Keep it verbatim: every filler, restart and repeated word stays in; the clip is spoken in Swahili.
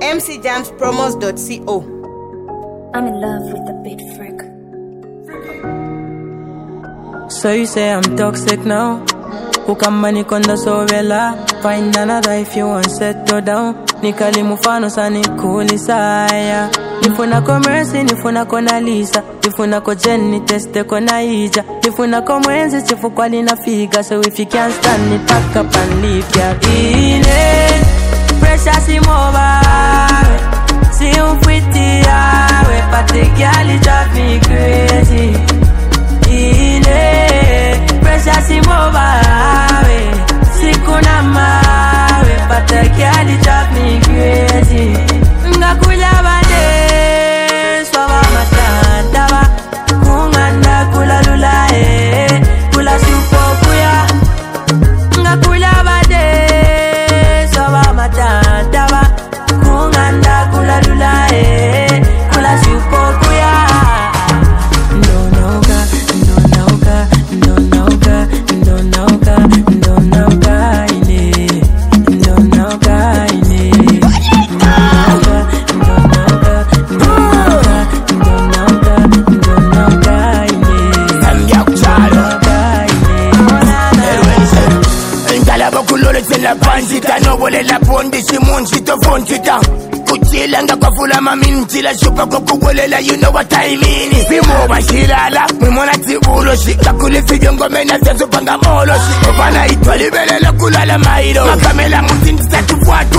m c jams promos dot co. I'm in love with the beat freak. So you say I'm toxic now? Who can money konda so vela? Find another if you want settle down. Nikali mufano sa nikuli saya. Nifuna ko Mercy, nifuna ko Nalisa. Nifuna ko Jenny, teste ko Naija. Nifuna ko Mwenzi, chifu kwa lina figa. So if you can't stand it, pack up and leave ya. Ine, pressure si mova. Si umfiti yawe, pate gali drive me crazy. Ine, pressure si mova. Si kuna mawe, pate gali drive me crazy. Ngakuja bade, swaba matanda. Kunganda kula lula eh, kula supo kuya. Ngakula bade, swaba matanda. Kunganda kula lula eh, kula supo kuya. No nauka, no nauka, no nauka, no nauka, no nauka ine, no nauka ine. La panchita no vole la ponde si monchito fonchita kuchilanga kwa fula maminti la shupa kukuwele la you know what I mean. Fimo bashirala mwimona tibulo shi kakule fijongo mena vyanzo panga molo shi Ovana itwa libele la kulala mairo Makamela mutinti tatu fuatu